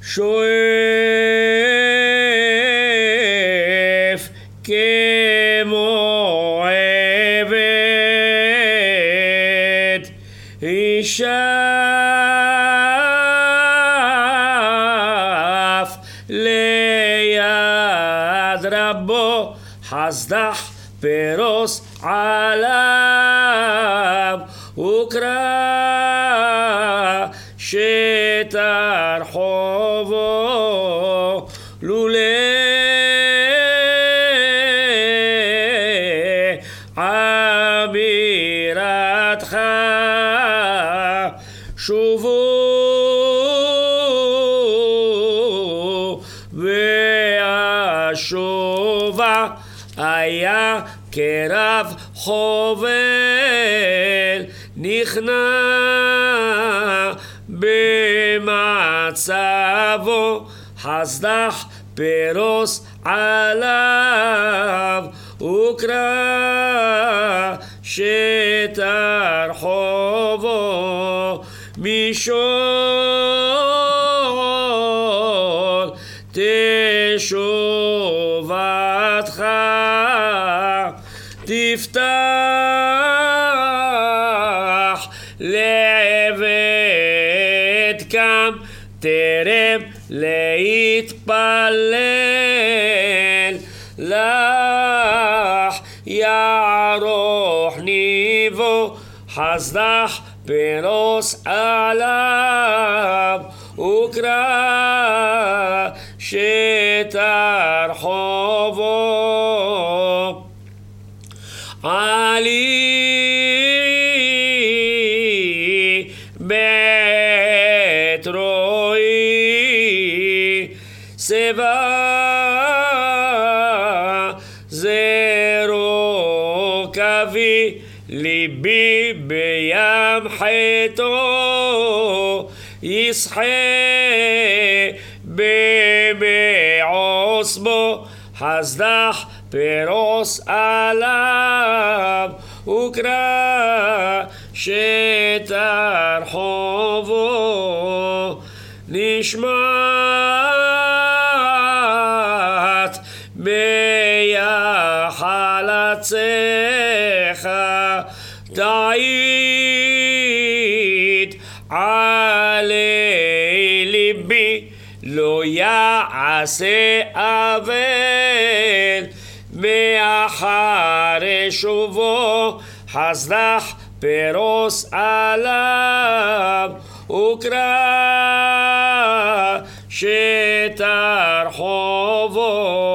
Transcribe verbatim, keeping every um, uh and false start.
שואף כמו עבד, ישף ליד רבו, חסדך פרוס עליו, וקרא שטר חובו, לולא עבירתך שובו והשובה, היה כרב חובל, נכנע במצבו, חסדך פרוס עליו, וקרא שטר חובו, משול תשובתך תפתח לעבד קם, תרם להתפלל, לך יערוך ניבו, חסדך פרוס עליו, וקרא שטר חובו. עלי בית רועי, סבא זרו קווי, ליבי בים חטאו, ישחה במעוזבו, חסדך פרוס עליו, וקרא שטר חובו. נשמת ביחלצך תעיד עלי ליבי, לא יעשה אבל מאחרי שובו, חסדך פרוס עליו, וקרא שטר חובו.